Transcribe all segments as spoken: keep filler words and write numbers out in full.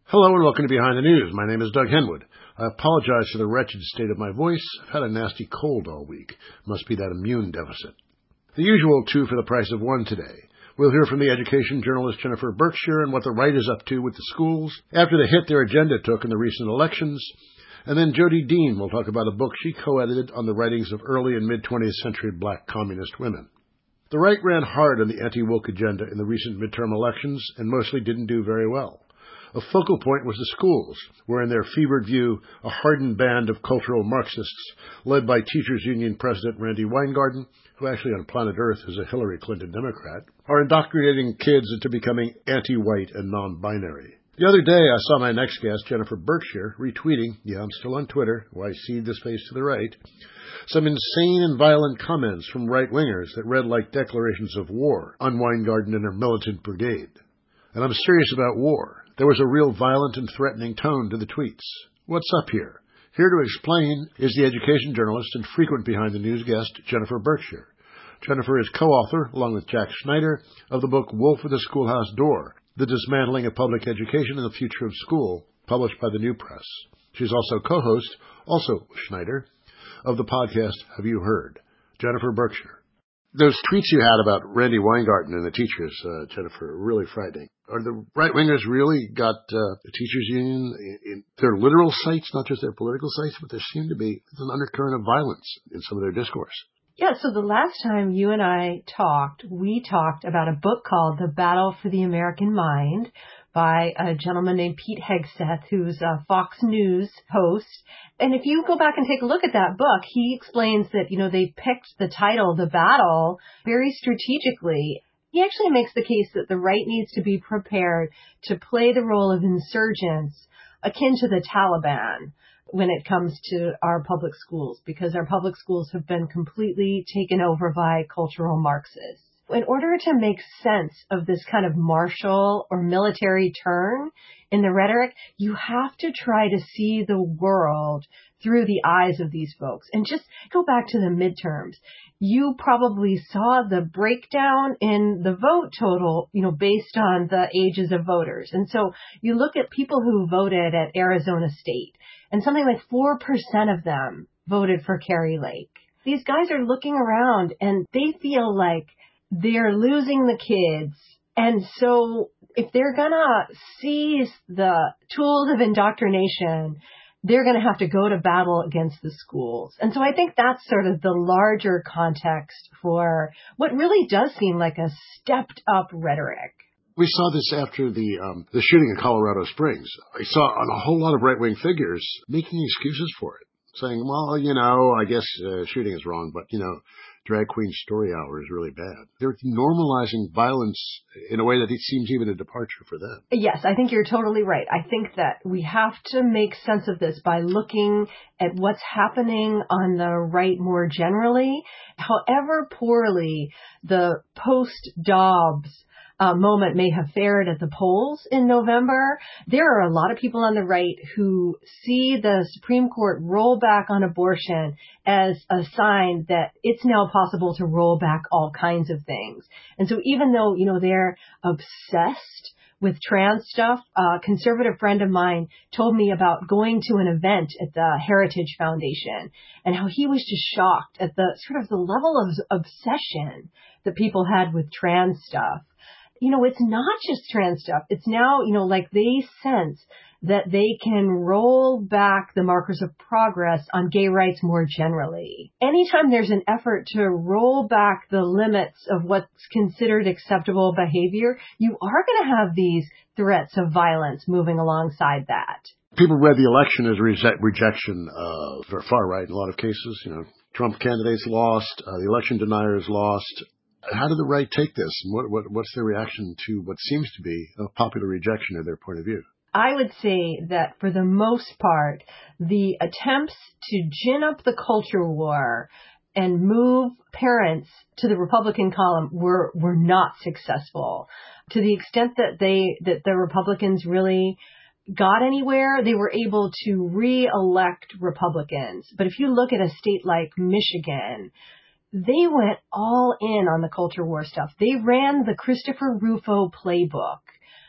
Hello and welcome to Behind the News. My name is Doug Henwood. I apologize for the wretched state of my voice. I've had a nasty cold all week. Must be that immune deficit. The usual two for the price of one today. We'll hear from the education journalist Jennifer Berkshire and what the right is up to with the schools after the hit their agenda took in the recent elections. And then Jody Dean will talk about a book she co-edited on the writings of early and mid-twentieth century black communist women. The right ran hard on the anti-woke agenda in the recent midterm elections and mostly didn't do very well. A focal point was the schools, where in their fevered view, a hardened band of cultural Marxists, led by Teachers Union President Randi Weingarten, who actually on planet Earth is a Hillary Clinton Democrat, are indoctrinating kids into becoming anti-white and non-binary. The other day, I saw my next guest, Jennifer Berkshire, retweeting, yeah, I'm still on Twitter, why cede the space to the right, some insane and violent comments from right-wingers that read like declarations of war on Weingarten and her militant brigade. And I'm serious about war. There was a real violent and threatening tone to the tweets. What's up here? Here to explain is the education journalist and frequent Behind the News guest, Jennifer Berkshire. Jennifer is co-author, along with Jack Schneider, of the book Wolf at the Schoolhouse Door, The Dismantling of Public Education and the Future of School, published by the New Press. She's also co-host, also Schneider, of the podcast Have You Heard? Jennifer Berkshire. Those tweets you had about Randi Weingarten and the teachers, uh, Jennifer, are really frightening. Are the right-wingers really got uh, the teachers' union in, in their literal sights, not just their political sights, but there seemed to be an undercurrent of violence in some of their discourse? Yeah, so the last time you and I talked, we talked about a book called The Battle for the American Mind by a gentleman named Pete Hegseth, who's a Fox News host. And if you go back and take a look at that book, he explains that, you know, they picked the title, The Battle, very strategically. He actually makes the case that the right needs to be prepared to play the role of insurgents akin to the Taliban when it comes to our public schools, because our public schools have been completely taken over by cultural Marxists. In order to make sense of this kind of martial or military turn in the rhetoric, you have to try to see the world through the eyes of these folks. And just go back to the midterms. You probably saw the breakdown in the vote total, you know, based on the ages of voters. And so you look at people who voted at Arizona State, and something like four percent of them voted for Kari Lake. These guys are looking around and they feel like they're losing the kids. And so if they're going to seize the tools of indoctrination, they're going to have to go to battle against the schools. And so I think that's sort of the larger context for what really does seem like a stepped up rhetoric. We saw this after the um, the shooting in Colorado Springs. I saw on a whole lot of right-wing figures making excuses for it, saying, well, you know, I guess uh, shooting is wrong, but, you know, drag queen story hour is really bad. They're normalizing violence in a way that it seems even a departure for them. Yes, I think you're totally right. I think that we have to make sense of this by looking at what's happening on the right more generally. However poorly the post-Dobbs Uh, moment may have fared at the polls in November, there are a lot of people on the right who see the Supreme Court roll back on abortion as a sign that it's now possible to roll back all kinds of things. And so even though, you know, they're obsessed with trans stuff, a conservative friend of mine told me about going to an event at the Heritage Foundation and how he was just shocked at the sort of the level of obsession that people had with trans stuff. You know, it's not just trans stuff. It's now, you know, like they sense that they can roll back the markers of progress on gay rights more generally. Anytime there's an effort to roll back the limits of what's considered acceptable behavior, you are going to have these threats of violence moving alongside that. People read the election as re- rejection uh, for far right in a lot of cases. You know, Trump candidates lost, uh, the election deniers lost. How did the right take this? And what, what, what's their reaction to what seems to be a popular rejection of their point of view? I would say that for the most part, the attempts to gin up the culture war and move parents to the Republican column were, were not successful. To the extent that they, that the Republicans really got anywhere, they were able to re-elect Republicans. But if you look at a state like Michigan, they went all in on the culture war stuff. They ran the Christopher Rufo playbook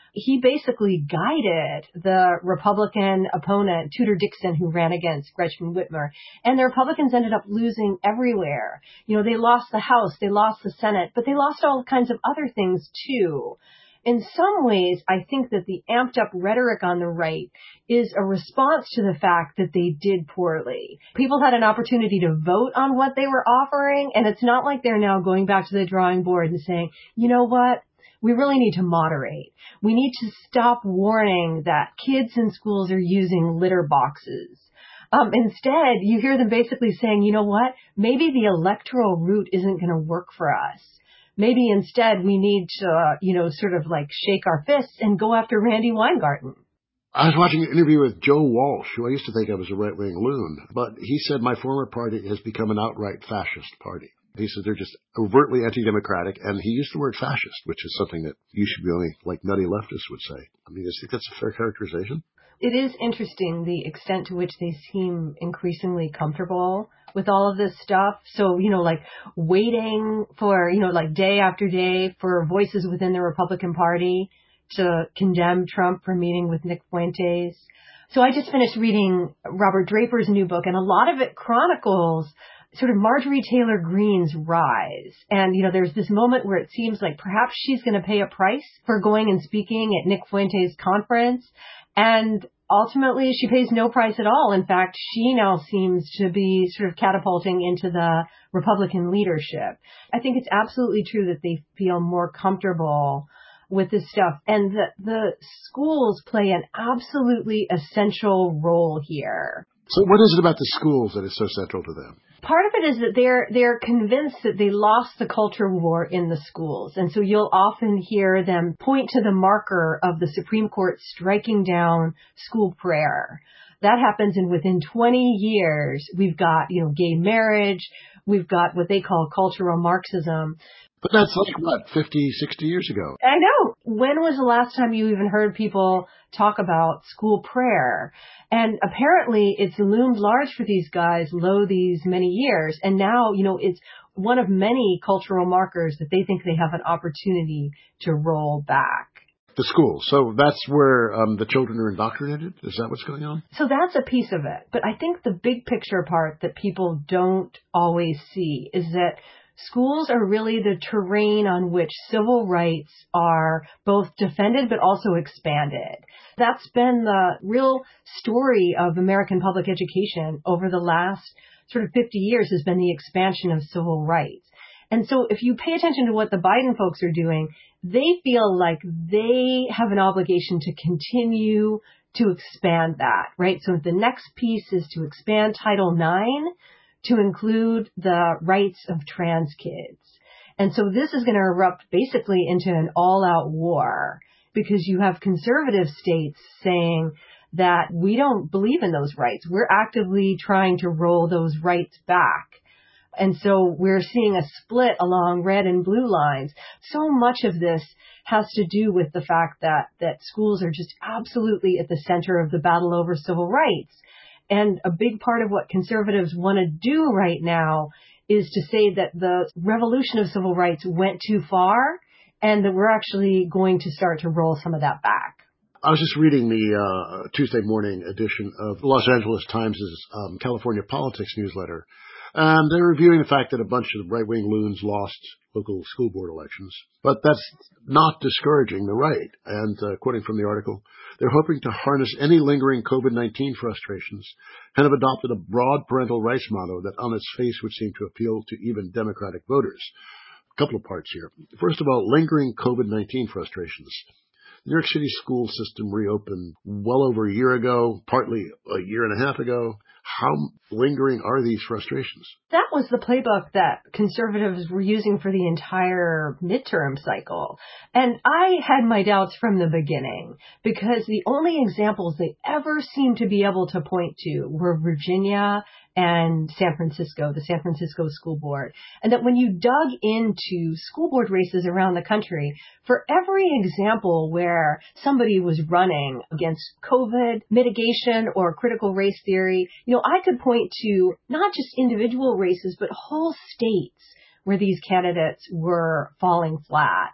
He basically guided the Republican opponent, Tudor Dixon, who ran against Gretchen Whitmer. And the Republicans ended up losing everywhere. You know, they lost the House, they lost the Senate, but they lost all kinds of other things too. In some ways, I think that the amped up rhetoric on the right is a response to the fact that they did poorly. People had an opportunity to vote on what they were offering, and it's not like they're now going back to the drawing board and saying, you know what? We really need to moderate. We need to stop warning that kids in schools are using litter boxes. Um, instead, you hear them basically saying, you know what? Maybe the electoral route isn't going to work for us. Maybe instead we need to, uh, you know, sort of like shake our fists and go after Randy Weingarten. I was watching an interview with Joe Walsh, who I used to think of as a right-wing loon, but he said my former party has become an outright fascist party. He said they're just overtly anti-democratic, and he used the word fascist, which is something that usually like nutty leftists would say. I mean, I think that's a fair characterization. It is interesting the extent to which they seem increasingly comfortable with all of this stuff. So, you know, like waiting for, you know, like day after day for voices within the Republican Party to condemn Trump for meeting with Nick Fuentes. So I just finished reading Robert Draper's new book, and a lot of it chronicles sort of Marjorie Taylor Greene's rise. And, you know, there's this moment where it seems like perhaps she's going to pay a price for going and speaking at Nick Fuentes' conference. And ultimately, she pays no price at all. In fact, she now seems to be sort of catapulting into the Republican leadership. I think it's absolutely true that they feel more comfortable with this stuff. And the, the schools play an absolutely essential role here. So what is it about the schools that is so central to them? Part of it is that they're they're convinced that they lost the culture war in the schools. And so you'll often hear them point to the marker of the Supreme Court striking down school prayer. That happens, and within twenty years, we've got, you know, gay marriage, we've got what they call cultural Marxism. But that's like, what, fifty, sixty years ago? I know. When was the last time you even heard people talk about school prayer? And apparently it's loomed large for these guys low these many years. And now, you know, it's one of many cultural markers that they think they have an opportunity to roll back. The school. So that's where um, the children are indoctrinated? Is that what's going on? So that's a piece of it. But I think the big picture part that people don't always see is that schools are really the terrain on which civil rights are both defended but also expanded. That's been the real story of American public education over the last sort of fifty years, has been the expansion of civil rights. And so if you pay attention to what the Biden folks are doing, they feel like they have an obligation to continue to expand that, right? So the next piece is to expand Title nine to include the rights of trans kids. And so this is going to erupt basically into an all-out war, because you have conservative states saying that we don't believe in those rights. We're actively trying to roll those rights back. And so we're seeing a split along red and blue lines. So much of this has to do with the fact that, that schools are just absolutely at the center of the battle over civil rights. And a big part of what conservatives want to do right now is to say that the revolution of civil rights went too far and that we're actually going to start to roll some of that back. I was just reading the uh, Tuesday morning edition of Los Angeles Times' um, California Politics newsletter. And they're reviewing the fact that a bunch of right-wing loons lost local school board elections. But that's not discouraging the right. And uh, quoting from the article, they're hoping to harness any lingering COVID nineteen frustrations and have adopted a broad parental rights motto that on its face would seem to appeal to even Democratic voters. A couple of parts here. First of all, lingering COVID nineteen frustrations. The New York City school system reopened well over a year ago, partly a year and a half ago. How lingering are these frustrations? That was the playbook that conservatives were using for the entire midterm cycle. And I had my doubts from the beginning, because the only examples they ever seemed to be able to point to were Virginia and San Francisco, the San Francisco School Board. And that when you dug into school board races around the country, for every example where somebody was running against COVID mitigation or critical race theory, you know, I could point to not just individual races, but whole states where these candidates were falling flat.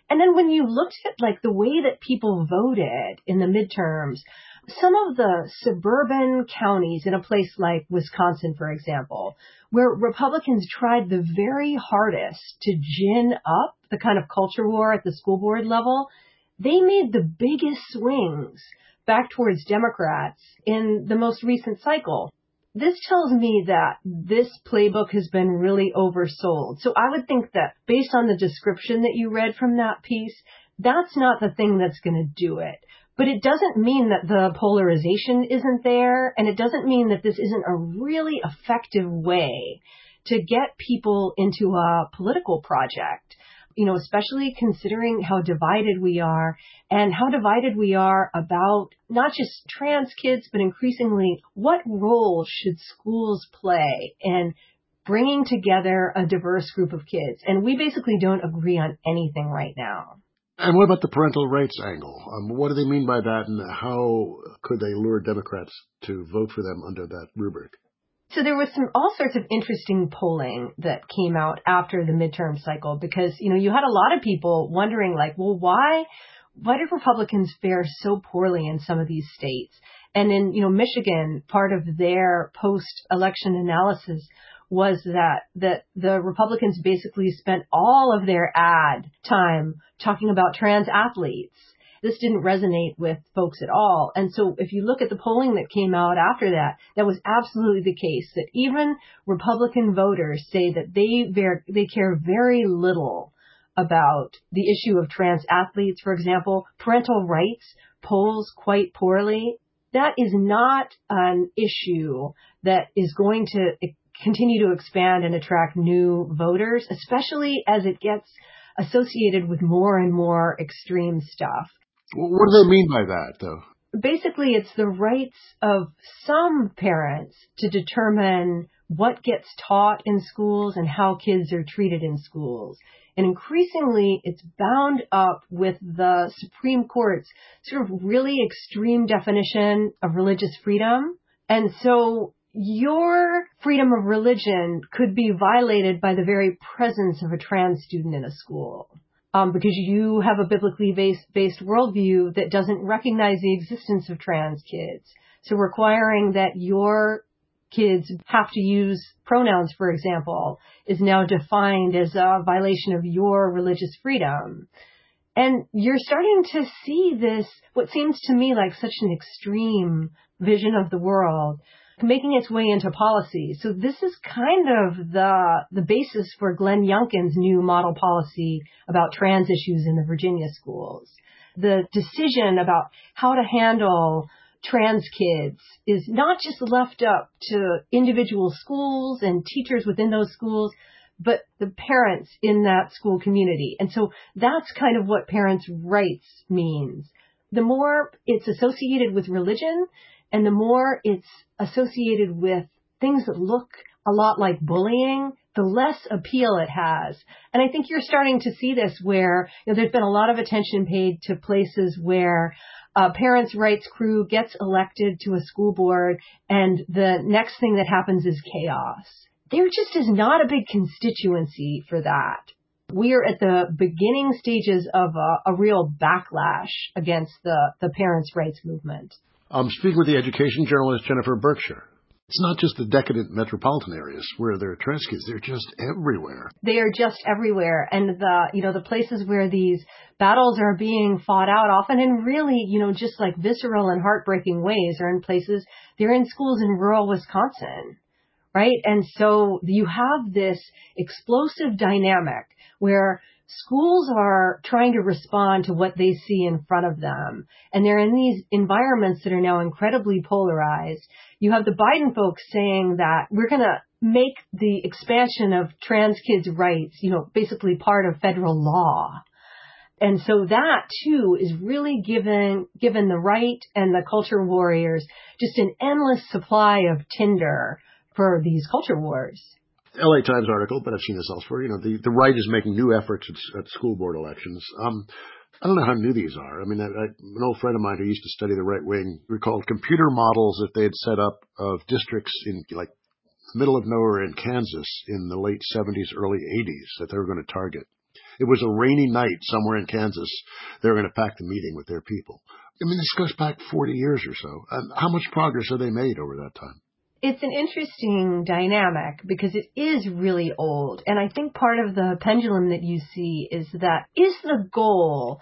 And then when you looked at like the way that people voted in the midterms, some of the suburban counties in a place like Wisconsin, for example, where Republicans tried the very hardest to gin up the kind of culture war at the school board level, they made the biggest swings back towards Democrats in the most recent cycle. This tells me that this playbook has been really oversold. So I would think that based on the description that you read from that piece, that's not the thing that's going to do it. But it doesn't mean that the polarization isn't there, and it doesn't mean that this isn't a really effective way to get people into a political project, you know, especially considering how divided we are and how divided we are about not just trans kids, but increasingly what role should schools play in bringing together a diverse group of kids. And we basically don't agree on anything right now. And what about the parental rights angle? Um, what do they mean by that, and how could they lure Democrats to vote for them under that rubric? So there was some all sorts of interesting polling that came out after the midterm cycle because, you know, you had a lot of people wondering like, well, why, why did Republicans fare so poorly in some of these states? And in, you know, Michigan, part of their post-election analysis was that, that the Republicans basically spent all of their ad time talking about trans athletes. This didn't resonate with folks at all. And so if you look at the polling that came out after that, that was absolutely the case, that even Republican voters say that they ver- they care very little about the issue of trans athletes. For example, parental rights polls quite poorly. That is not an issue that is going to continue to expand and attract new voters, especially as it gets associated with more and more extreme stuff. What do they mean by that, though? Basically, it's the rights of some parents to determine what gets taught in schools and how kids are treated in schools. And increasingly, it's bound up with the Supreme Court's sort of really extreme definition of religious freedom. And so your freedom of religion could be violated by the very presence of a trans student in a school. Um, because you have a biblically based, based worldview that doesn't recognize the existence of trans kids. So requiring that your kids have to use pronouns, for example, is now defined as a violation of your religious freedom. And you're starting to see this, what seems to me like such an extreme vision of the world, making its way into policy. So this is kind of the the basis for Glenn Youngkin's new model policy about trans issues in the Virginia schools. The decision about how to handle trans kids is not just left up to individual schools and teachers within those schools, but the parents in that school community. And so that's kind of what parents' rights means. The more it's associated with religion, and the more it's associated with things that look a lot like bullying, the less appeal it has. And I think you're starting to see this where, you know, there's been a lot of attention paid to places where a parents' rights crew gets elected to a school board and the next thing that happens is chaos. There just is not a big constituency for that. We are at the beginning stages of a, a real backlash against the, the parents' rights movement. I'm speaking with the education journalist Jennifer Berkshire. It's not just the decadent metropolitan areas where there are trans kids. They're just everywhere. They are just everywhere. And the, you know, the places where these battles are being fought out often in really, you know, just like visceral and heartbreaking ways are in places, they're in schools in rural Wisconsin, right? And so you have this explosive dynamic where schools are trying to respond to what they see in front of them. And they're in these environments that are now incredibly polarized. You have the Biden folks saying that we're going to make the expansion of trans kids' rights, you know, basically part of federal law. And so that, too, is really given, given the right and the culture warriors just an endless supply of tinder for these culture wars. L A Times article, but I've seen this elsewhere. You know, the, the right is making new efforts at, at school board elections. Um, I don't know how new these are. I mean, I, I, an old friend of mine who used to study the right wing recalled computer models that they had set up of districts in, like, the middle of nowhere in Kansas in the late seventies, early eighties that they were going to target. it was a rainy night somewhere in Kansas. They were going to pack the meeting with their people. I mean, this goes back forty years or so. And how much progress have they made over that time? It's an interesting dynamic because it is really old. And I think part of the pendulum that you see is that is the goal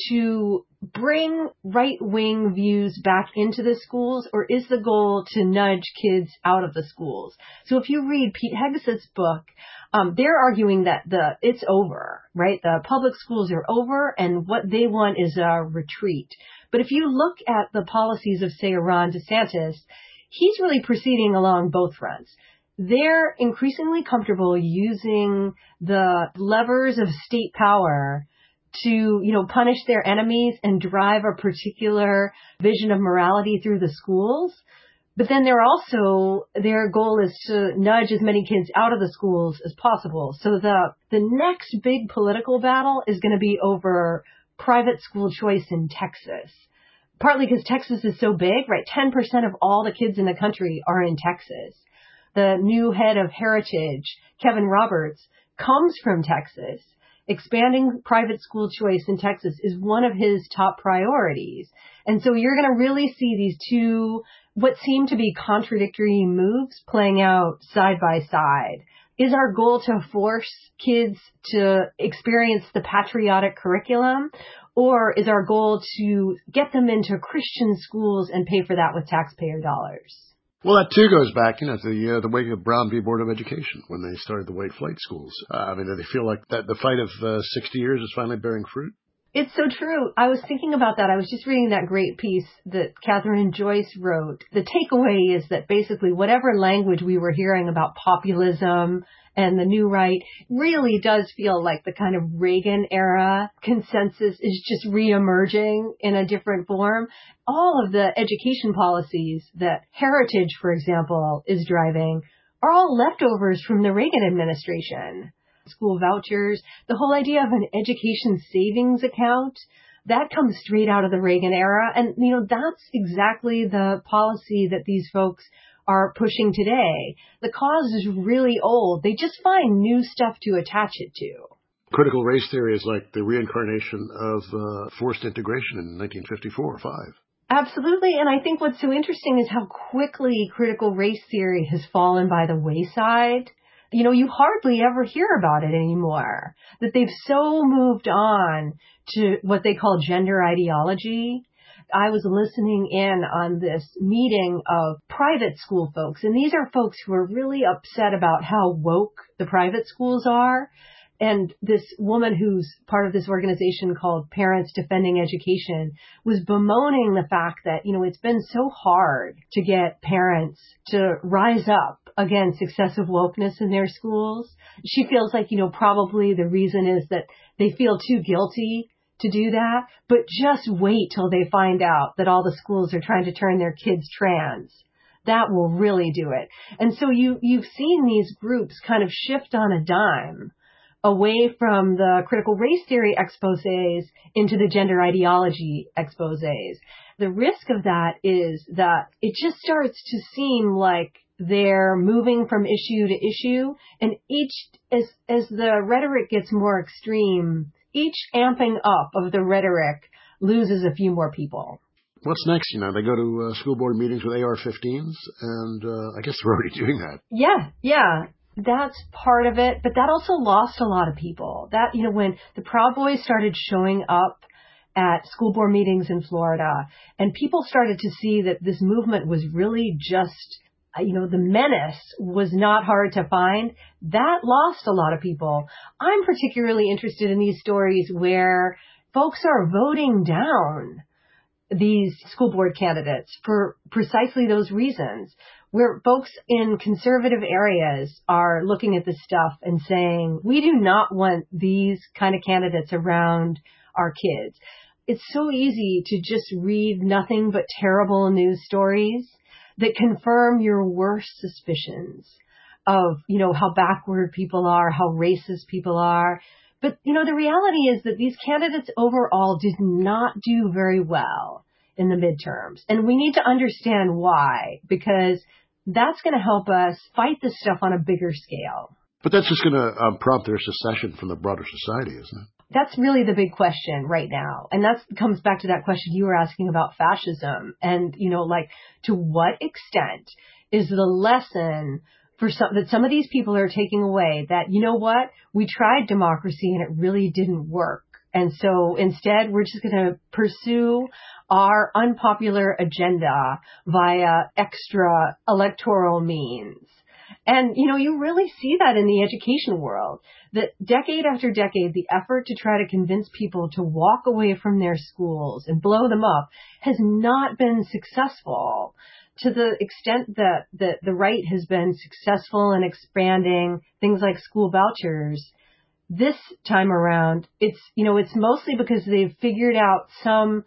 to bring right-wing views back into the schools, or is the goal to nudge kids out of the schools? So if you read Pete Hegseth's book, um, they're arguing that the it's over, right? The public schools are over, and what they want is a retreat. But if you look at the policies of, say, Ron DeSantis, he's really proceeding along both fronts. They're increasingly comfortable using the levers of state power to, you know, punish their enemies and drive a particular vision of morality through the schools. But then they're also, their goal is to nudge as many kids out of the schools as possible. So the, the next big political battle is going to be over private school choice in Texas. Partly because Texas is so big, right? ten percent of all the kids in the country are in Texas. The new head of Heritage, Kevin Roberts, comes from Texas. Expanding private school choice in Texas is one of his top priorities. And so you're going to really see these two, what seem to be contradictory moves playing out side by side. Is our goal to force kids to experience the patriotic curriculum, or is our goal to get them into Christian schools and pay for that with taxpayer dollars? Well, that too goes back, you know, to the uh, the wake of Brown v. Board of Education when they started the white flight schools. Uh, I mean, do they feel like that the fight of uh, sixty years is finally bearing fruit? It's so true. I was thinking about that. I was just reading that great piece that Catherine Joyce wrote. The takeaway is that basically whatever language we were hearing about populism and the new right really does feel like the kind of Reagan era consensus is just reemerging in a different form. All of the education policies that Heritage, for example, is driving are all leftovers from the Reagan administration. School vouchers, the whole idea of an education savings account, that comes straight out of the Reagan era. And, you know, that's exactly the policy that these folks are pushing today. The cause is really old. They just find new stuff to attach it to. Critical race theory is like the reincarnation of uh, forced integration in nineteen fifty-four or five. Absolutely. And I think what's so interesting is how quickly critical race theory has fallen by the wayside. You know, you hardly ever hear about it anymore, that they've so moved on to what they call gender ideology. I was listening in on this meeting of private school folks, and these are folks who are really upset about how woke the private schools are. And this woman who's part of this organization called Parents Defending Education was bemoaning the fact that, you know, it's been so hard to get parents to rise up against excessive wokeness in their schools. She feels like, you know, probably the reason is that they feel too guilty to do that, but just wait till they find out that all the schools are trying to turn their kids trans. That will really do it. And so you, you've seen these groups kind of shift on a dime away from the critical race theory exposés into the gender ideology exposés. The risk of that is that it just starts to seem like they're moving from issue to issue, and each, as, as the rhetoric gets more extreme, each amping up of the rhetoric loses a few more people. What's next? You know, they go to uh, school board meetings with A R fifteens, and uh, I guess they're already doing that. Yeah, yeah. That's part of it, but that also lost a lot of people. That, you know, when the Proud Boys started showing up at school board meetings in Florida, and people started to see that this movement was really just, you know, the menace was not hard to find, that lost a lot of people. I'm particularly interested in these stories where folks are voting down these school board candidates for precisely those reasons, where folks in conservative areas are looking at this stuff and saying, we do not want these kind of candidates around our kids. It's so easy to just read nothing but terrible news stories that confirm your worst suspicions of, you know, how backward people are, how racist people are. But, you know, the reality is that these candidates overall did not do very well in the midterms. And we need to understand why, because that's going to help us fight this stuff on a bigger scale. But that's just going to um, prompt their secession from the broader society, isn't it? That's really the big question right now. And that comes back to that question you were asking about fascism. And, you know, like, to what extent is the lesson for some, that some of these people are taking away that, you know what, we tried democracy and it really didn't work. And so instead, we're just going to pursue our unpopular agenda via extra electoral means. And, you know, you really see that in the education world, that decade after decade, the effort to try to convince people to walk away from their schools and blow them up has not been successful, to the extent that the, the right has been successful in expanding things like school vouchers. This time around, it's, you know, it's mostly because they've figured out some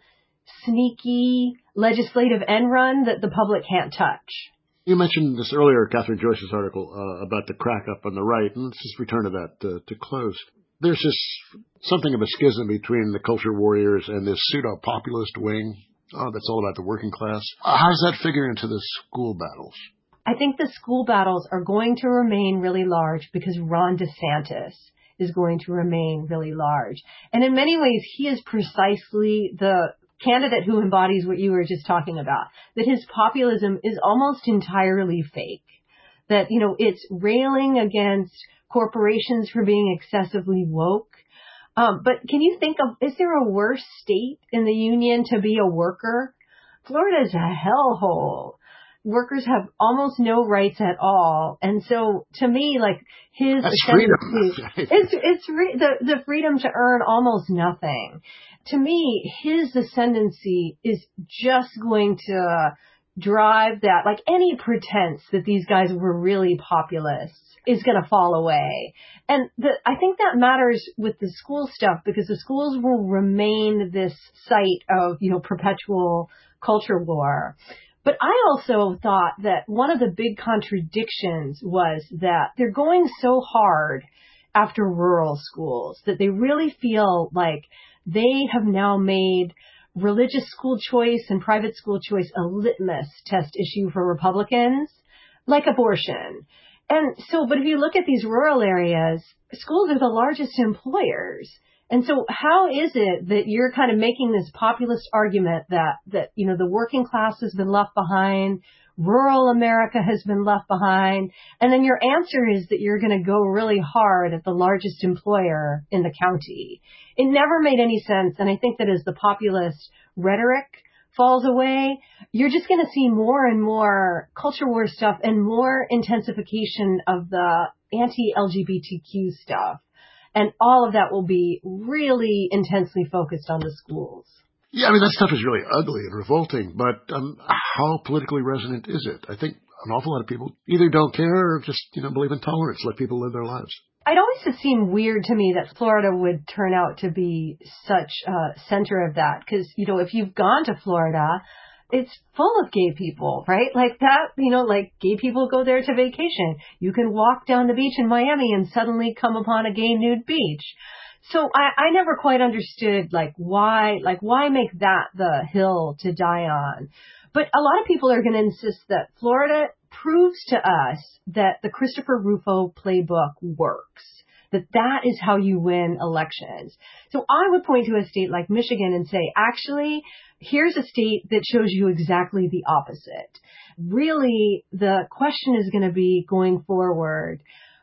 sneaky legislative end run that the public can't touch. You mentioned this earlier, Catherine Joyce's article uh, about the crack up on the right, and let's just return to that uh, to close. There's just something of a schism between the culture warriors and this pseudo-populist wing uh, that's all about the working class. Uh, how does that figure into the school battles? I think the school battles are going to remain really large because Ron DeSantis is going to remain really large. And in many ways, he is precisely the candidate who embodies what you were just talking about, that his populism is almost entirely fake, that, you know, it's railing against corporations for being excessively woke. Um, but can you think of, is there a worse state in the union to be a worker? Florida is a hellhole. Workers have almost no rights at all. And so to me, like, his That's freedom. it's, it's re- the, the freedom to earn almost nothing. To me, his ascendancy is just going to drive that, like, any pretense that these guys were really populists is going to fall away. And the, I think that matters with the school stuff, because the schools will remain this site of, you know, perpetual culture war. But I also thought that one of the big contradictions was that they're going so hard after rural schools that they really feel like they have now made religious school choice and private school choice a litmus test issue for Republicans, like abortion. And so, but if you look at these rural areas, schools are the largest employers. And so how is it that you're kind of making this populist argument that, that, you know, the working class has been left behind, rural America has been left behind, and then your answer is that you're going to go really hard at the largest employer in the county? It never made any sense. And I think that as the populist rhetoric falls away, you're just going to see more and more culture war stuff and more intensification of the anti-L G B T Q stuff. And all of that will be really intensely focused on the schools. Yeah, I mean, that stuff is really ugly and revolting, but um, how politically resonant is it? I think an awful lot of people either don't care or just, you know, believe in tolerance, let people live their lives. It always just seemed weird to me that Florida would turn out to be such a center of that. Because, you know, if you've gone to Florida, it's full of gay people, right? Like that, you know, like gay people go there to vacation. You can walk down the beach in Miami and suddenly come upon a gay nude beach. So I, I never quite understood, like, why, like, why make that the hill to die on? But a lot of people are going to insist that Florida proves to us that the Christopher Rufo playbook works, that that is how you win elections. So I would point to a state like Michigan and say, actually, here's a state that shows you exactly the opposite. Really, the question is going to be going forward,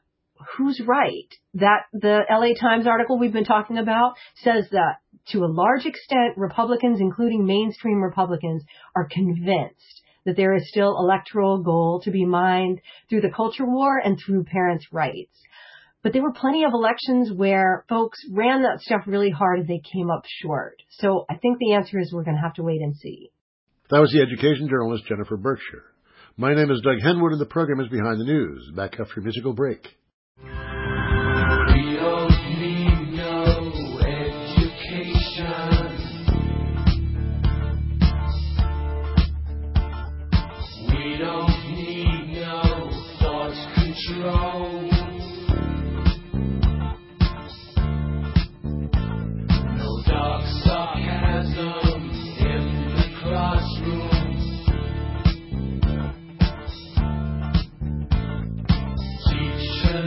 who's right? That the L A Times article we've been talking about says that to a large extent, Republicans, including mainstream Republicans, are convinced that there is still electoral gold to be mined through the culture war and through parents' rights. But there were plenty of elections where folks ran that stuff really hard and they came up short. So I think the answer is we're going to have to wait and see. That was the education journalist Jennifer Berkshire. My name is Doug Henwood, and the program is Behind the News. Back after a musical break. We don't need no education. We don't need no thought control. No dark sarcasm in the classroom. Teachers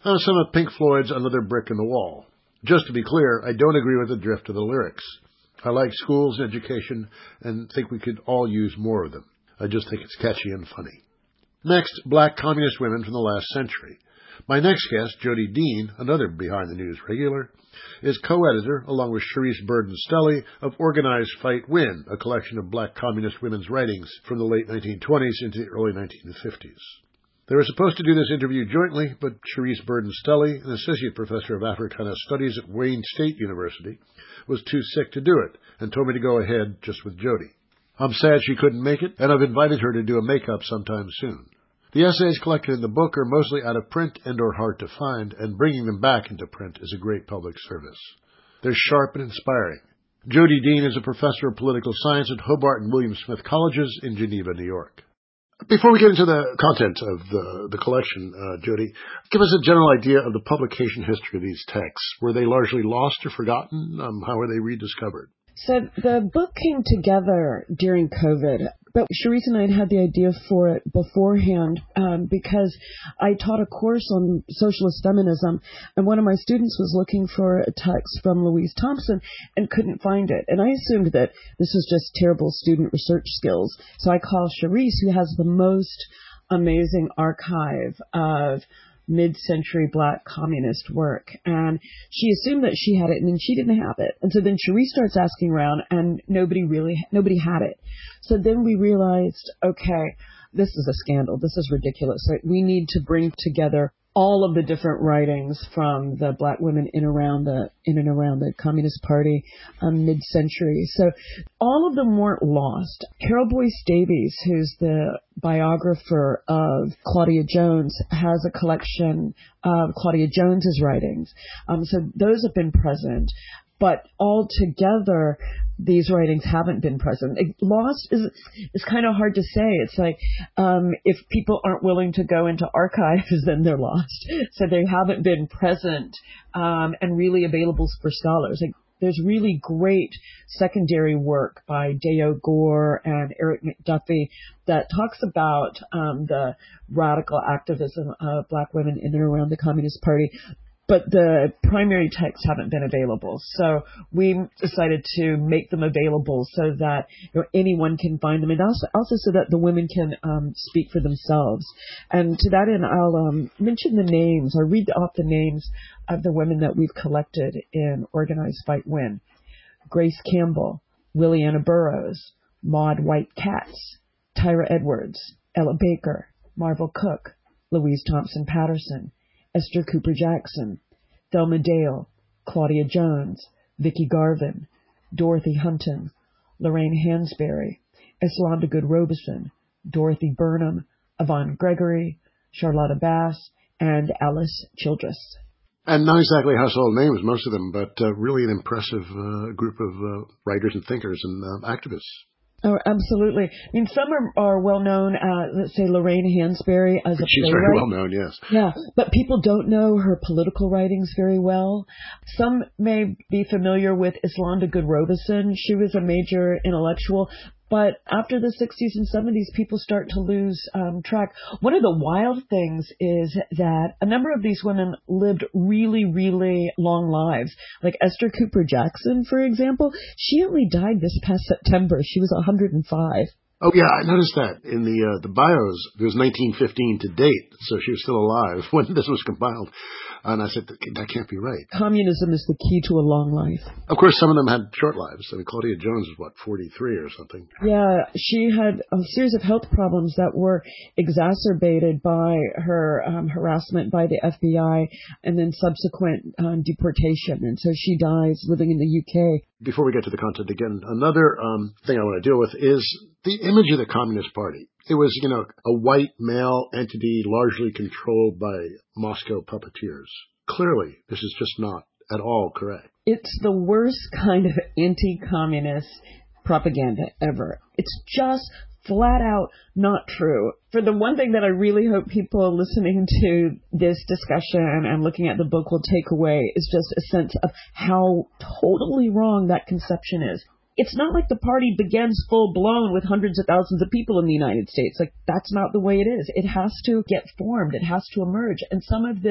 Uh, some of Pink Floyd's Another Brick in the Wall. Just to be clear, I don't agree with the drift of the lyrics. I like schools and education and think we could all use more of them. I just think it's catchy and funny. Next, Black Communist Women from the Last Century. My next guest, Jody Dean, another Behind the News regular, is co-editor, along with Cherise Burden-Stelly, of Organize, Fight, Win, a collection of Black communist women's writings from the late nineteen twenties into the early nineteen fifties. They were supposed to do this interview jointly, but Cherise Burden-Stelly, an associate professor of Africana Studies at Wayne State University, was too sick to do it and told me to go ahead just with Jody. I'm sad she couldn't make it, and I've invited her to do a make-up sometime soon. The essays collected in the book are mostly out of print and or hard to find, and bringing them back into print is a great public service. They're sharp and inspiring. Jody Dean is a professor of political science at Hobart and William Smith Colleges in Geneva, New York. Before we get into the content of the, the collection, uh, Jody, give us a general idea of the publication history of these texts. Were they largely lost or forgotten? Um, how were they rediscovered? So the book came together during COVID, but Cherise and I had the idea for it beforehand um, because I taught a course on socialist feminism, and one of my students was looking for a text from Louise Thompson and couldn't find it. And I assumed that this was just terrible student research skills. So I called Cherise, who has the most amazing archive of mid-century Black communist work, and she assumed that she had it, and then she didn't have it. And so then Cherise starts asking around, and nobody really, nobody had it. So then we realized, okay, this is a scandal. This is ridiculous. Right? We need to bring together all of the different writings from the Black women in around the in and around the Communist Party um, mid-century. So all of them weren't lost. Carol Boyce Davies, who's the biographer of Claudia Jones, has a collection of Claudia Jones's writings. Um, so those have been present. But altogether, these writings haven't been present. Lost is is kind of hard to say. It's like um, if people aren't willing to go into archives, then they're lost. So they haven't been present um, and really available for scholars. Like, there's really great secondary work by Deo Gore and Eric McDuffie that talks about um, the radical activism of Black women in and around the Communist Party. But the primary texts haven't been available. So we decided to make them available so that you know, anyone can find them, and also, also so that the women can um, speak for themselves. And to that end, I'll um, mention the names, or read off the names of the women that we've collected in Organize, Fight, Win. Grace Campbell, Williana Burroughs, Maud White Katz, Tyra Edwards, Ella Baker, Marvel Cook, Louise Thompson Patterson, Esther Cooper Jackson, Thelma Dale, Claudia Jones, Vicki Garvin, Dorothy Hunton, Lorraine Hansberry, Eslanda Good Robeson, Dorothy Burnham, Yvonne Gregory, Charlotta Bass, and Alice Childress. And not exactly household names, most of them, but uh, really an impressive uh, group of uh, writers and thinkers and uh, activists. Oh, absolutely. I mean, some are, are well known, uh, let's say Lorraine Hansberry as a She's playwright. very well known, yes. Yeah, but people don't know her political writings very well. Some may be familiar with Eslanda Good Robeson. She was a major intellectual. But after the sixties and seventies, people start to lose um, track. One of the wild things is that a number of these women lived really, really long lives. Like Esther Cooper Jackson, for example, she only died this past September. She was one hundred five. Oh, yeah, I noticed that. In the uh, the bios, it was nineteen fifteen to date, so she was still alive when this was compiled. And I said, that can't be right. Communism is the key to a long life. Of course, some of them had short lives. I mean, Claudia Jones was, what, forty-three or something? Yeah, she had a series of health problems that were exacerbated by her um, harassment by the F B I and then subsequent um, deportation. And so she dies living in the U K. Before we get to the content again, another um, thing I want to deal with is the image of the Communist Party. It was, you know, a white male entity largely controlled by Moscow puppeteers. Clearly, this is just not at all correct. It's the worst kind of anti-communist propaganda ever. It's just flat out not true. For the one thing that I really hope people listening to this discussion and looking at the book will take away is just a sense of how totally wrong that conception is. It's not like the party begins full blown with hundreds of thousands of people in the United States. Like, that's not the way it is. It has to get formed. It has to emerge. And some of the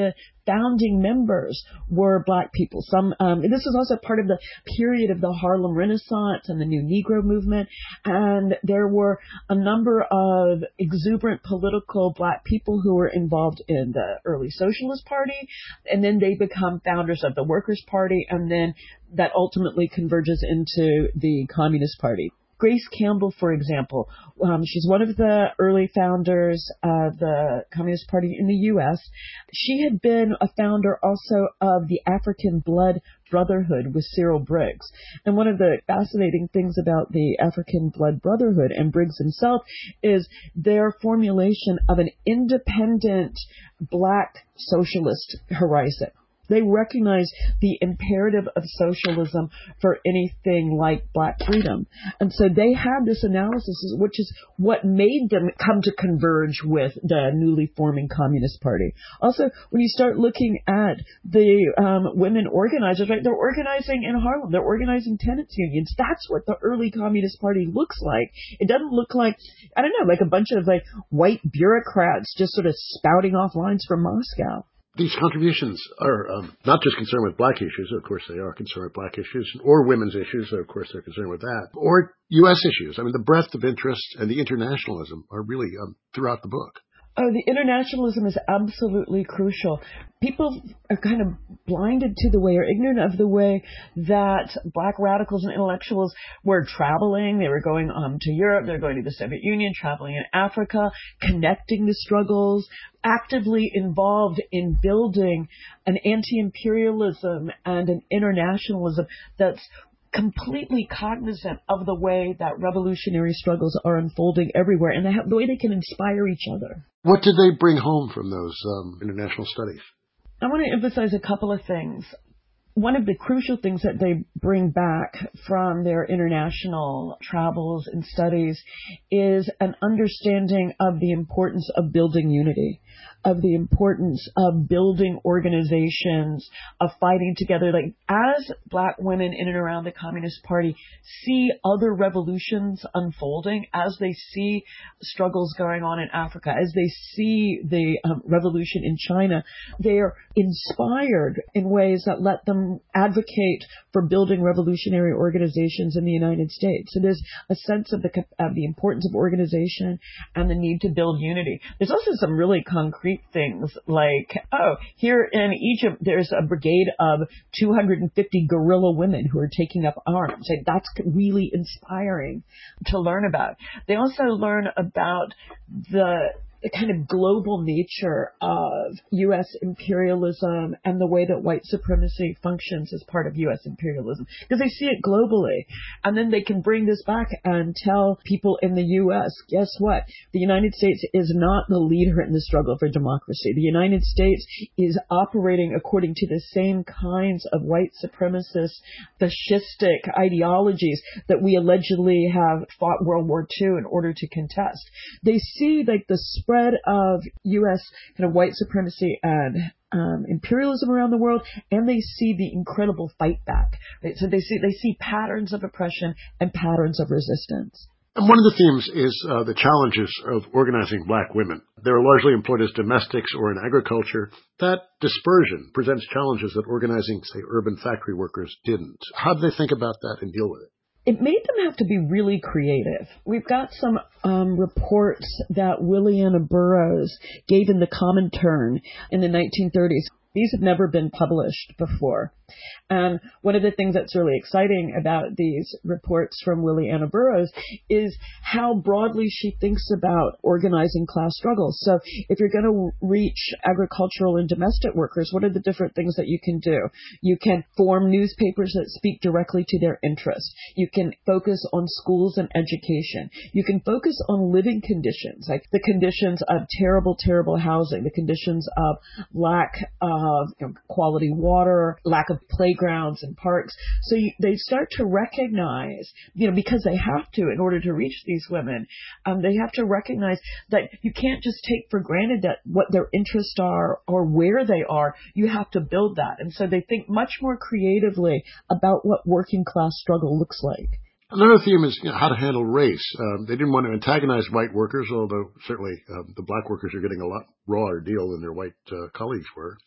founding members were black people. Some, um, and this was also part of the period of the Harlem Renaissance and the New Negro movement. And there were a number of exuberant political black people who were involved in the early Socialist Party. And then they become founders of the Workers' Party. And then that ultimately converges into the Communist Party. Grace Campbell, for example, um, she's one of the early founders of the Communist Party in the U S. She had been a founder also of the African Blood Brotherhood with Cyril Briggs. And one of the fascinating things about the African Blood Brotherhood and Briggs himself is their formulation of an independent black socialist horizon. They recognize the imperative of socialism for anything like black freedom. And so they had this analysis, which is what made them come to converge with the newly forming Communist Party. Also, when you start looking at the um, women organizers, right, they're organizing in Harlem. They're organizing tenants unions. That's what the early Communist Party looks like. It doesn't look like, I don't know, like a bunch of like white bureaucrats just sort of spouting off lines from Moscow. These contributions are um, not just concerned with black issues, of course they are concerned with black issues, or women's issues, of course they're concerned with that, or U S issues. I mean, the breadth of interest and the internationalism are really um, throughout the book. Oh, the internationalism is absolutely crucial. People are kind of blinded to the way or ignorant of the way that black radicals and intellectuals were traveling. They were going um, to Europe. They were going to the Soviet Union, traveling in Africa, connecting the struggles, actively involved in building an anti-imperialism and an internationalism that's completely cognizant of the way that revolutionary struggles are unfolding everywhere and the, the way they can inspire each other. What did they bring home from those um, international studies? I want to emphasize a couple of things. One of the crucial things that they bring back from their international travels and studies is an understanding of the importance of building unity, of the importance of building organizations, of fighting together. Like, as black women in and around the Communist Party see other revolutions unfolding, as they see struggles going on in Africa, as they see the um, revolution in China, they are inspired in ways that let them advocate for building revolutionary organizations in the United States. So there's a sense of the of the importance of organization and the need to build unity. There's also some really concrete things like, oh, here in Egypt, there's a brigade of two hundred fifty guerrilla women who are taking up arms. And that's really inspiring to learn about. They also learn about the the kind of global nature of U S imperialism and the way that white supremacy functions as part of U S imperialism, because they see it globally. And then they can bring this back and tell people in the U S, guess what? The United States is not the leader in the struggle for democracy. The United States is operating according to the same kinds of white supremacist, fascistic ideologies that we allegedly have fought World War Two in order to contest. They see like the spread of U S kind of white supremacy and um, imperialism around the world, and they see the incredible fight back. Right? So they see they see patterns of oppression and patterns of resistance. And one of the themes is uh, the challenges of organizing black women. They're largely employed as domestics or in agriculture. That dispersion presents challenges that organizing, say, urban factory workers didn't. How do they think about that and deal with it? It made them have to be really creative. We've got some um, reports that Williana Burroughs gave in the Comintern in the nineteen thirties. These have never been published before. And one of the things that's really exciting about these reports from Williana Burroughs is how broadly she thinks about organizing class struggles. So if you're going to reach agricultural and domestic workers, what are the different things that you can do? You can form newspapers that speak directly to their interests. You can focus on schools and education. You can focus on living conditions, like the conditions of terrible, terrible housing, the conditions of lack of you know, quality water, lack of playgrounds and parks. So you, they start to recognize, you know, because they have to in order to reach these women, um, they have to recognize that you can't just take for granted that what their interests are or where they are. You have to build that. And so they think much more creatively about what working class struggle looks like. Another theme is you know, how to handle race. Um, they didn't want to antagonize white workers, although certainly um, the black workers are getting a lot rawer deal than their white uh, colleagues were.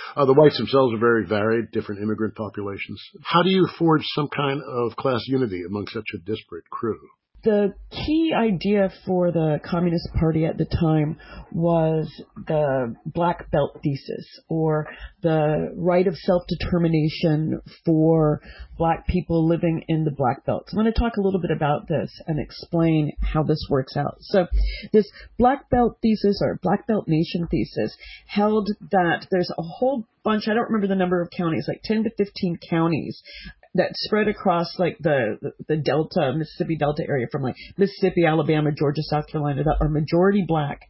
Uh, the whites themselves are very varied, different immigrant populations. How do you forge some kind of class unity among such a disparate crew? The key idea for the Communist Party at the time was the black belt thesis, or the right of self-determination for black people living in the black belts. I'm going to talk a little bit about this and explain how this works out. So this black belt thesis, or black belt nation thesis, held that there's a whole bunch, I don't remember the number of counties, like ten to fifteen counties, that spread across like the, the, the Delta, Mississippi Delta area, from like Mississippi, Alabama, Georgia, South Carolina, that are majority black,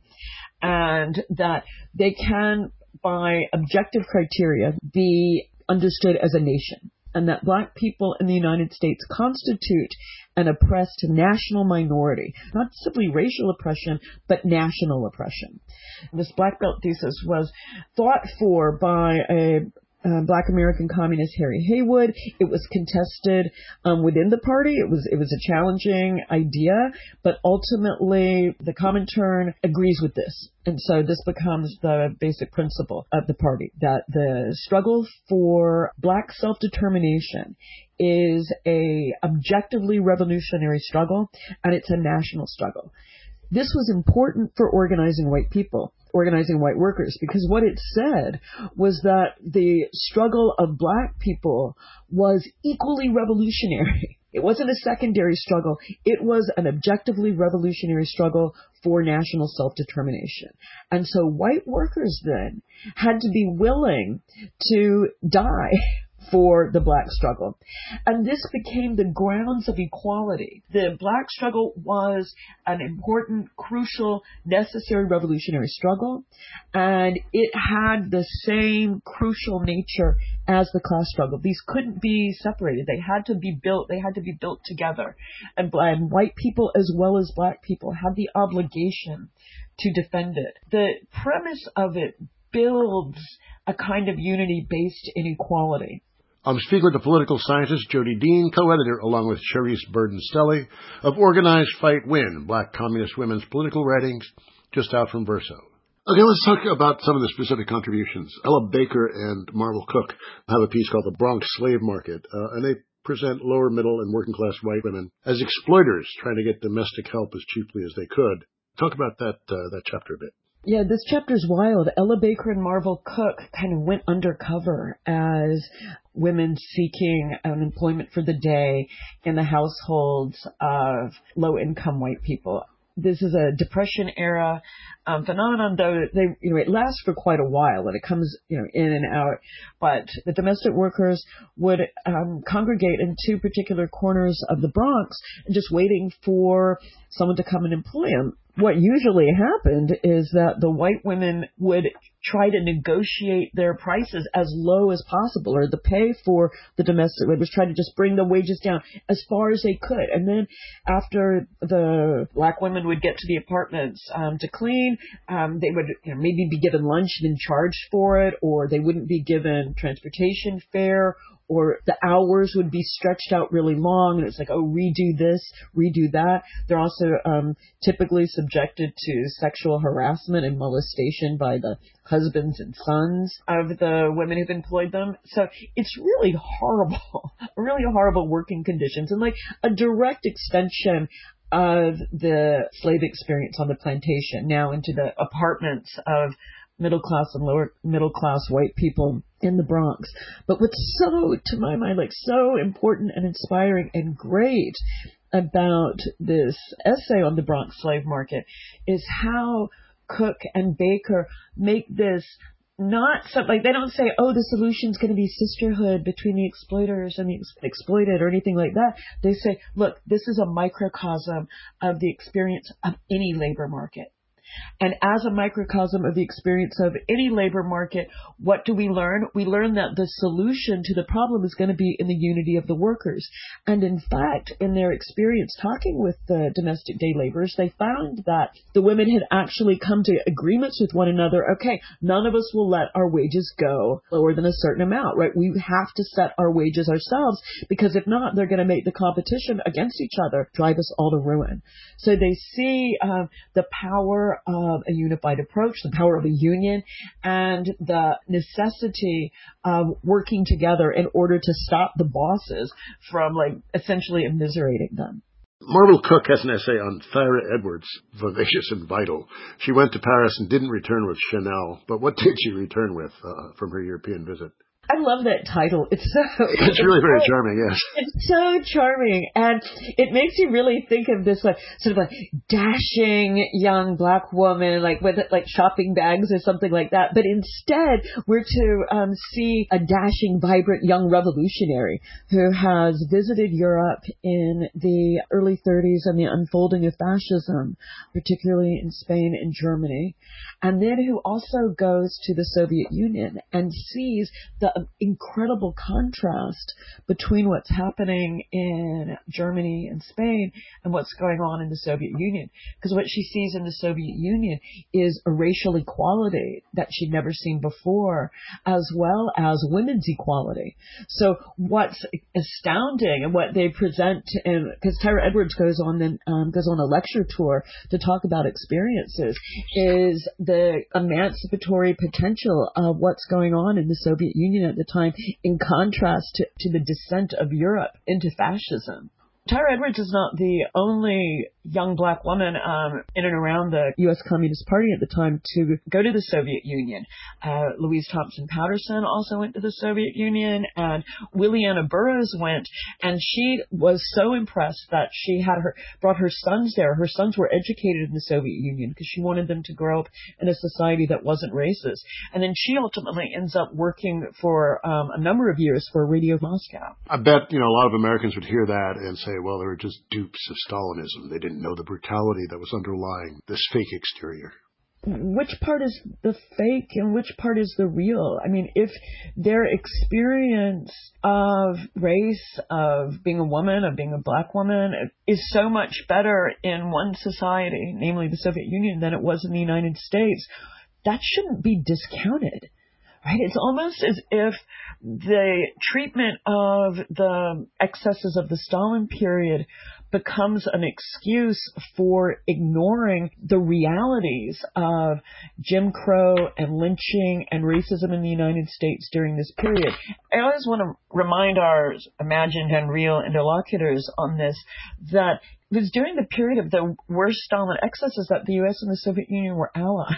and that they can, by objective criteria, be understood as a nation, and that black people in the United States constitute an oppressed national minority, not simply racial oppression, but national oppression. This black belt thesis was fought for by a Uh, Black American communist Harry Haywood. It was contested um, within the party. It was it was a challenging idea, but ultimately the Comintern agrees with this. And so this becomes the basic principle of the party, that the struggle for black self-determination is a objectively revolutionary struggle, and it's a national struggle. This was important for organizing white people, organizing white workers, because what it said was that the struggle of black people was equally revolutionary. It wasn't a secondary struggle. It was an objectively revolutionary struggle for national self-determination. And so white workers then had to be willing to die for the black struggle. And this became the grounds of equality. The black struggle was an important, crucial, necessary revolutionary struggle, and it had the same crucial nature as the class struggle. These couldn't be separated. They had to be built, they had to be built together. And, and white people as well as black people had the obligation to defend it. The premise of it builds a kind of unity based in equality. I'm speaking with the political scientist Jody Dean, co-editor, along with Charisse Burden-Stelly, of Organize, Fight, Win, Black Communist Women's Political Writings, just out from Verso. Okay, let's talk about some of the specific contributions. Ella Baker and Marvel Cook have a piece called The Bronx Slave Market, uh, and they present lower, middle, and working-class white women as exploiters trying to get domestic help as cheaply as they could. Talk about that uh, that chapter a bit. Yeah, this chapter's wild. Ella Baker and Marvel Cook kind of went undercover as women seeking an employment for the day in the households of low-income white people. This is a Depression-era um, phenomenon, though they, you know, it lasts for quite a while, and it comes, you know, in and out. But the domestic workers would um, congregate in two particular corners of the Bronx, and just waiting for someone to come and employ them. What usually happened is that the white women would try to negotiate their prices as low as possible, or the pay for the domestic laborers, try to just bring the wages down as far as they could. And then after the black women would get to the apartments um, to clean, um, they would, you know, maybe be given lunch and charged for it, or they wouldn't be given transportation fare, or the hours would be stretched out really long, and it's like, oh, redo this, redo that. They're also um, typically subjected to sexual harassment and molestation by the husbands and sons of the women who've employed them. So it's really horrible, really horrible working conditions, and like a direct extension of the slave experience on the plantation now into the apartments of middle class and lower middle class white people in the Bronx. But what's so, to my mind, like so important and inspiring and great about this essay on the Bronx slave market is how Cook and Baker make this not something like, they don't say, oh, the solution's going to be sisterhood between the exploiters and the ex- exploited or anything like that. They say, look, this is a microcosm of the experience of any labor market. And as a microcosm of the experience of any labor market, what do we learn? We learn that the solution to the problem is going to be in the unity of the workers. And in fact, in their experience talking with the domestic day laborers, they found that the women had actually come to agreements with one another. Okay, none of us will let our wages go lower than a certain amount, right? We have to set our wages ourselves, because if not, they're going to make the competition against each other drive us all to ruin. So they see um, the power power of a unified approach, the power of a union, and the necessity of working together in order to stop the bosses from, like, essentially immiserating them. Marvel Cook has an essay on Thyra Edwards, vivacious and vital. She went to Paris and didn't return with Chanel, but what did she return with uh, from her European visit? I love that title. It's so it's really very charming, yes. It's so charming, and it makes you really think of this like sort of like dashing young black woman, like with like shopping bags or something like that. But instead, we're to um, see a dashing, vibrant young revolutionary who has visited Europe in the early thirties and the unfolding of fascism, particularly in Spain and Germany, and then who also goes to the Soviet Union and sees the incredible contrast between what's happening in Germany and Spain and what's going on in the Soviet Union. Because what she sees in the Soviet Union is a racial equality that she'd never seen before, as well as women's equality. So what's astounding and what they present, because Thyra Edwards goes on then um, goes on a lecture tour to talk about experiences, is the emancipatory potential of what's going on in the Soviet Union at the time, in contrast to, to the descent of Europe into fascism. Thyra Edwards is not the only young black woman um, in and around the U S Communist Party at the time to go to the Soviet Union. Uh, Louise Thompson Patterson also went to the Soviet Union, and Williana Burroughs went, and she was so impressed that she had her brought her sons there. Her sons were educated in the Soviet Union because she wanted them to grow up in a society that wasn't racist. And then she ultimately ends up working for um, a number of years for Radio Moscow. I bet, you know, a lot of Americans would hear that and say, well, they were just dupes of Stalinism. They didn't know the brutality that was underlying this fake exterior. Which part is the fake and which part is the real? I mean, if their experience of race, of being a woman, of being a black woman, is so much better in one society, namely the Soviet Union, than it was in the United States, that shouldn't be discounted. Right? It's almost as if the treatment of the excesses of the Stalin period becomes an excuse for ignoring the realities of Jim Crow and lynching and racism in the United States during this period. I always want to remind our imagined and real interlocutors on this that it was during the period of the worst Stalin excesses that the U S and the Soviet Union were allies.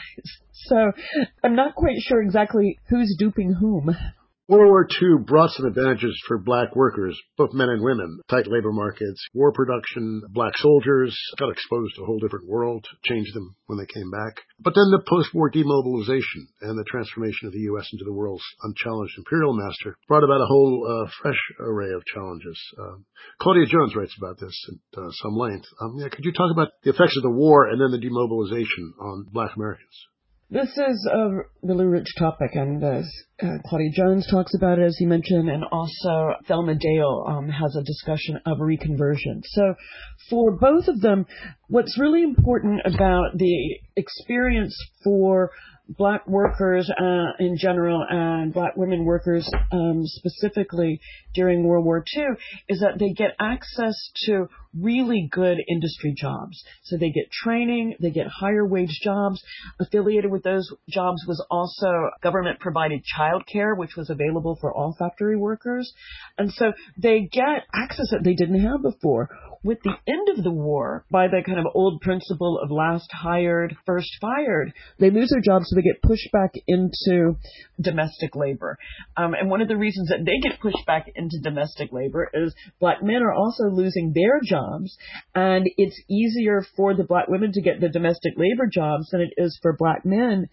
So I'm not quite sure exactly who's duping whom. World War Two brought some advantages for black workers, both men and women. Tight labor markets, war production, black soldiers got exposed to a whole different world, changed them when they came back. But then the post-war demobilization and the transformation of the U S into the world's unchallenged imperial master brought about a whole uh, fresh array of challenges. Uh, Claudia Jones writes about this at uh, some length. Um, yeah, could you talk about the effects of the war and then the demobilization on black Americans? This is a really rich topic, and uh, uh, Claudia Jones talks about it, as you mentioned, and also Thelma Dale um, has a discussion of reconversion. So for both of them, what's really important about the experience for black workers uh, in general and black women workers um, specifically during World War Two is that they get access to really good industry jobs. So they get training, they get higher wage jobs. Affiliated with those jobs was also government provided childcare, which was available for all factory workers. And so they get access that they didn't have before. With the end of the war, by the kind of old principle of last hired, first fired, they lose their jobs, so they get pushed back into domestic labor. Um, and one of the reasons that they get pushed back into domestic labor is black men are also losing their jobs, and it's easier for the black women to get the domestic labor jobs than it is for black men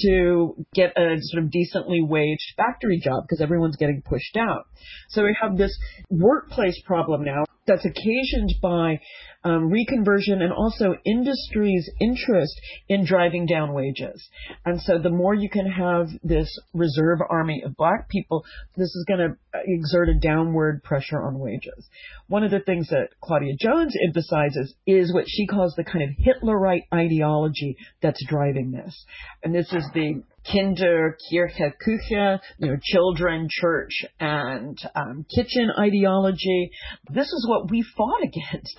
to get a sort of decently waged factory job, because everyone's getting pushed out. So we have this workplace problem now that's occasioned by um, reconversion and also industry's interest in driving down wages. And so the more you can have this reserve army of black people, this is going to exert a downward pressure on wages. One of the things that Claudia Jones emphasizes is what she calls the kind of Hitlerite ideology that's driving this. And this is the Kinder, Kirche, Küche, you know, children, church, and um, kitchen ideology. This is what we fought against. The whole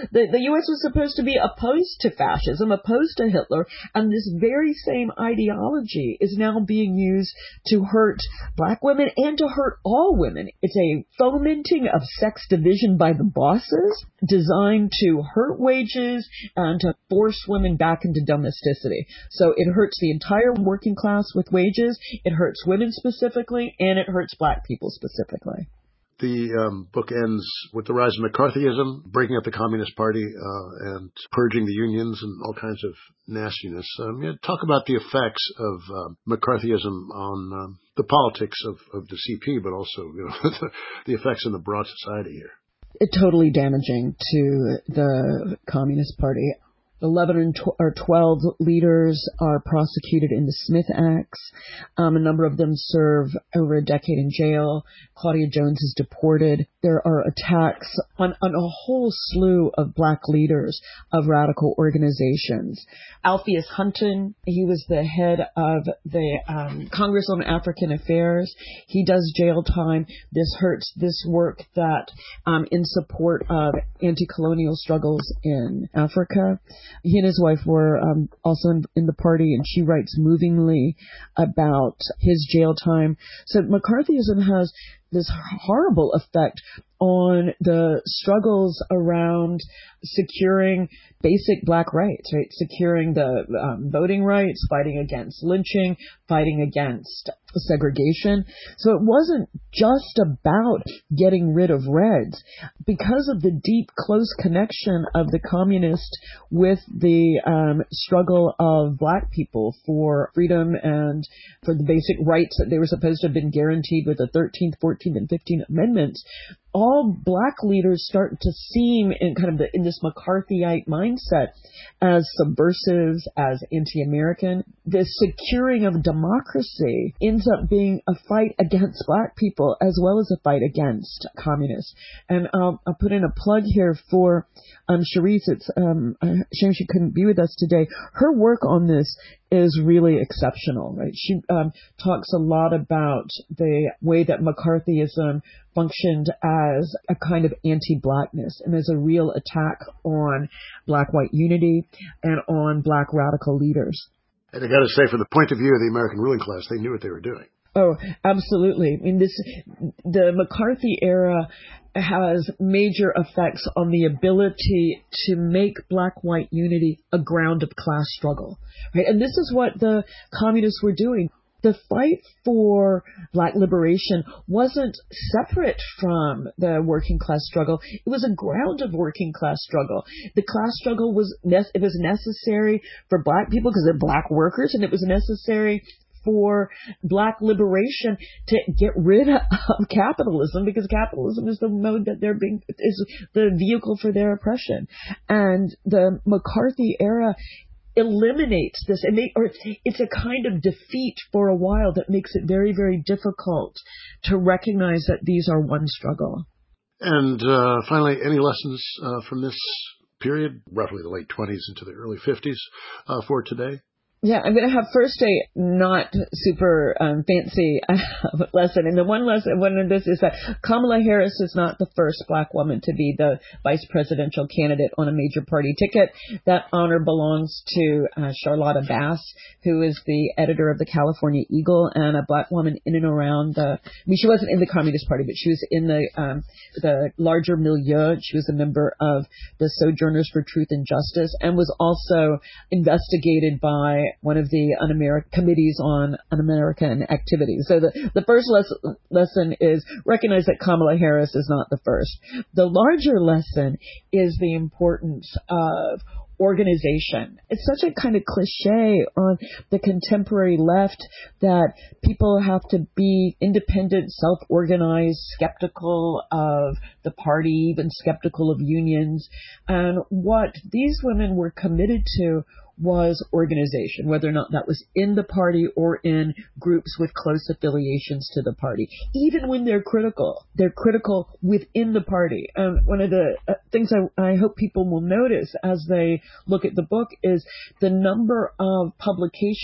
the, the U S was supposed to be opposed to fascism, opposed to Hitler, and this very same ideology is now being used to hurt black women and to hurt all women. It's a fomenting of sex division by the bosses, designed to hurt wages and to force women back into domesticity. So it hurts the entire working class with wages, it hurts women specifically, and it hurts black people specifically. The um, book ends with the rise of McCarthyism, breaking up the Communist Party uh, and purging the unions and all kinds of nastiness. Um, yeah, talk about the effects of uh, McCarthyism on um, the politics of, of the C P, but also you know, the, the effects on the broad society here. It's totally damaging to the Communist Party. eleven or twelve leaders are prosecuted in the Smith Acts. Um, a number of them serve over a decade in jail. Claudia Jones is deported. There are attacks on, on a whole slew of black leaders of radical organizations. Alpheus Hunton, he was the head of the um, Congress on African Affairs. He does jail time. This hurts this work that um, in support of anti-colonial struggles in Africa. He and his wife were um, also in, in the party, and she writes movingly about his jail time. So McCarthyism has this horrible effect on the struggles around securing basic black rights, right? Securing the um, voting rights, fighting against lynching, fighting against segregation. So it wasn't just about getting rid of Reds. Because of the deep, close connection of the communists with the um, struggle of black people for freedom and for the basic rights that they were supposed to have been guaranteed with the thirteenth, fourteenth, and fifteenth Amendments, all black leaders start to seem in kind of the, in this McCarthyite mindset as subversives, as anti-American. The securing of democracy ends up being a fight against black people as well as a fight against communists. And um, I'll put in a plug here for um, Charisse. It's um, a shame she couldn't be with us today. Her work on this is really exceptional, right? She um, talks a lot about the way that McCarthyism functioned as a kind of anti-blackness and as a real attack on black-white unity and on black radical leaders. And I got to say, from the point of view of the American ruling class, they knew what they were doing. Oh, absolutely. I mean, this, the McCarthy era has major effects on the ability to make black-white unity a ground of class struggle, right? And this is what the communists were doing. The fight for black liberation wasn't separate from the working class struggle. It was a ground of working class struggle. The class struggle was ne- it was necessary for black people because they're black workers, and it was necessary for black liberation to get rid of capitalism, because capitalism is the mode that they're being, is the vehicle for their oppression. And the McCarthy era eliminates this, and they, or it's a kind of defeat for a while that makes it very, very difficult to recognize that these are one struggle. And uh, finally, any lessons uh, from this period, roughly the late twenties into the early fifties, uh, for today? Yeah, I'm going to have first a not super um, fancy uh, lesson. And the one lesson, one of this is that Kamala Harris is not the first black woman to be the vice presidential candidate on a major party ticket. That honor belongs to uh, Charlotta Bass, who is the editor of the California Eagle and a black woman in and around the, I mean, she wasn't in the Communist Party, but she was in the, um, the larger milieu. She was a member of the Sojourners for Truth and Justice and was also investigated by one of the un-American committees on un-American activities. So the, the first les- lesson is recognize that Kamala Harris is not the first. The larger lesson is the importance of organization. It's such a kind of cliche on the contemporary left that people have to be independent, self-organized, skeptical of the party, even skeptical of unions. And what these women were committed to was organization, whether or not that was in the party or in groups with close affiliations to the party. Even when they're critical, they're critical within the party. Um, one of the uh, things I, I hope people will notice as they look at the book is the number of publications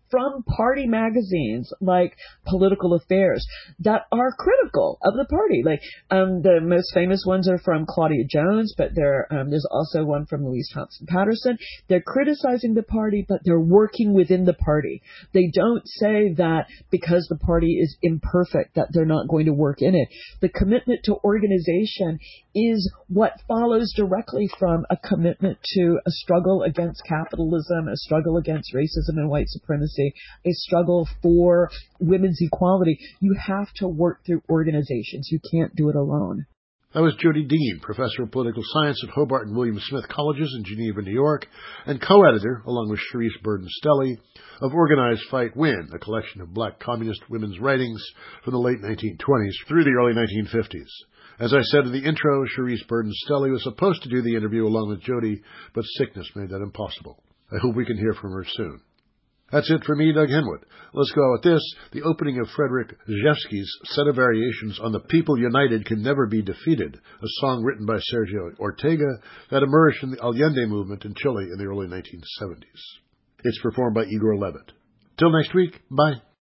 from party magazines like Political Affairs that are critical of the party. Like um, the most famous ones are from Claudia Jones, but there um, there's also one from Louise Thompson Patterson. They're criticizing the party, but they're working within the party. They don't say that because the party is imperfect that they're not going to work in it. The commitment to organization is what follows directly from a commitment to a struggle against capitalism, a struggle against racism and white supremacy, a struggle for women's equality. You have to work through organizations. You can't do it alone. That was Jody Dean, professor of political science at Hobart and William Smith Colleges in Geneva, New York, and co-editor, along with Cherise Burden-Stelly, of Organize, Fight, Win, a collection of black communist women's writings from the late nineteen twenties through the early nineteen fifties. As I said in the intro, Cherise Burden-Stelly was supposed to do the interview along with Jody, but sickness made that impossible. I hope we can hear from her soon. That's it for me, Doug Henwood. Let's go with this, the opening of Frederick Rzewski's set of variations on The People United Can Never Be Defeated, a song written by Sergio Ortega that emerged from the Allende movement in Chile in the early nineteen seventies. It's performed by Igor Levit. Till next week, bye.